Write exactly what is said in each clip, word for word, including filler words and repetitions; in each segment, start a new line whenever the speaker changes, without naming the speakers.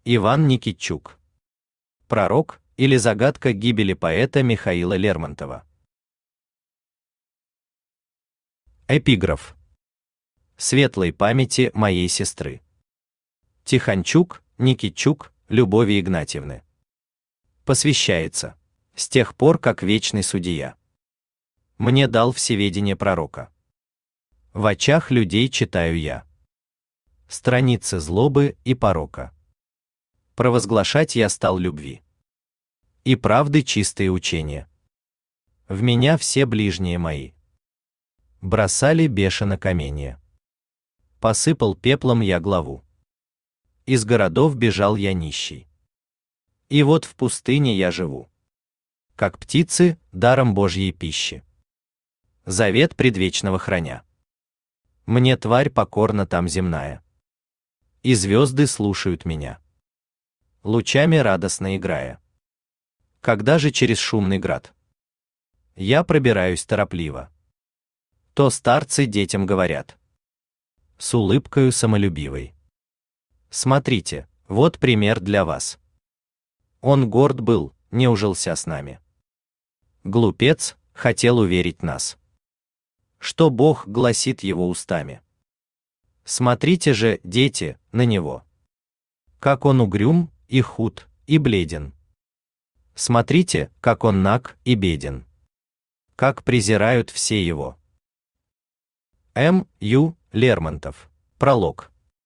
Иван Никитчук. Пророк или загадка гибели поэта Михаила Лермонтова. Эпиграф. Светлой памяти моей сестры. Тихончук, Никитчук, Любови Игнатьевны. Посвящается. С тех пор, как вечный судья мне дал всеведение пророка. В очах людей читаю я страницы злобы и порока. Провозглашать я стал любви и правды чистые учения. В меня все ближние мои бросали бешено каменья. Посыпал пеплом я главу. Из городов бежал я нищий. И вот в пустыне я живу, как птицы, даром Божьей пищи. Завет предвечного храня. Мне тварь покорна там земная. И звезды слушают меня, лучами радостно играя. Когда же через шумный град я пробираюсь торопливо, то старцы детям говорят с улыбкою самолюбивой: смотрите, вот пример для вас. Он горд был, не ужился с нами. Глупец хотел уверить нас, что Бог гласит его устами. Смотрите же, дети, на него, как он угрюм и худ и бледен. Смотрите, как он наг и беден, как презирают все его. М. Ю. Лермонтов. Пролог.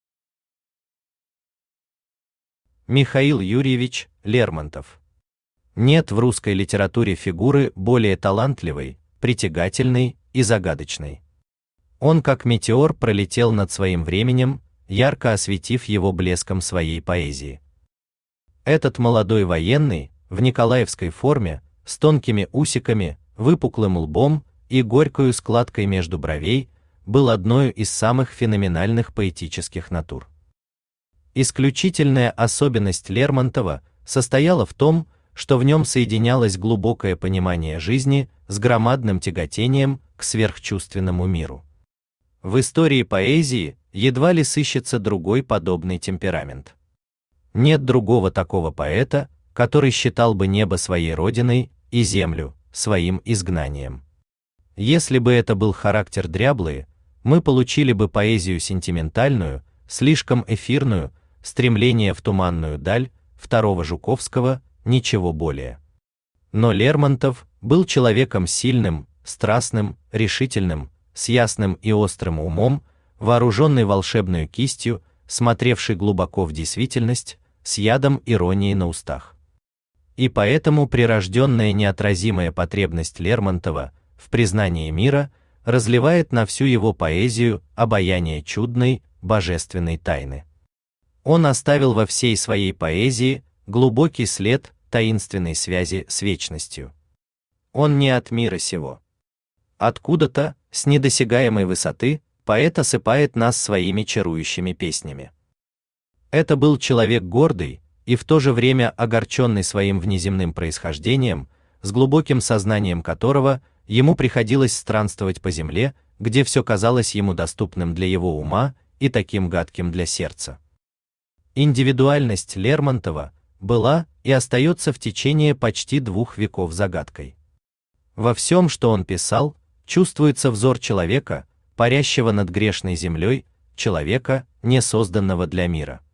Михаил Юрьевич Лермонтов. Нет в русской литературе фигуры более талантливой, притягательной и загадочной. Он как метеор пролетел над своим временем, ярко осветив его блеском своей поэзии. Этот молодой военный, в николаевской форме, с тонкими усиками, выпуклым лбом и горькою складкой между бровей, был одной из самых феноменальных поэтических натур. Исключительная особенность Лермонтова состояла в том, что в нем соединялось глубокое понимание жизни с громадным тяготением к сверхчувственному миру. В истории поэзии едва ли сыщется другой подобный темперамент. Нет другого такого поэта, который считал бы небо своей родиной и землю своим изгнанием. Если бы это был характер дряблый, мы получили бы поэзию сентиментальную, слишком эфирную, стремление в туманную даль, второго Жуковского, ничего более. Но Лермонтов был человеком сильным, страстным, решительным, с ясным и острым умом, вооруженный волшебной кистью, смотревший глубоко в действительность, с ядом иронии на устах. И поэтому прирожденная неотразимая потребность Лермонтова в признании мира разливает на всю его поэзию обаяние чудной, божественной тайны. Он оставил во всей своей поэзии глубокий след таинственной связи с вечностью. Он не от мира сего. Откуда-то, с недосягаемой высоты, поэт осыпает нас своими чарующими песнями. Это был человек гордый и в то же время огорченный своим внеземным происхождением, с глубоким сознанием которого ему приходилось странствовать по земле, где все казалось ему доступным для его ума и таким гадким для сердца. Индивидуальность Лермонтова была и остается в течение почти двух веков загадкой. Во всем, что он писал, чувствуется взор человека, парящего над грешной землей, человека, не созданного для мира.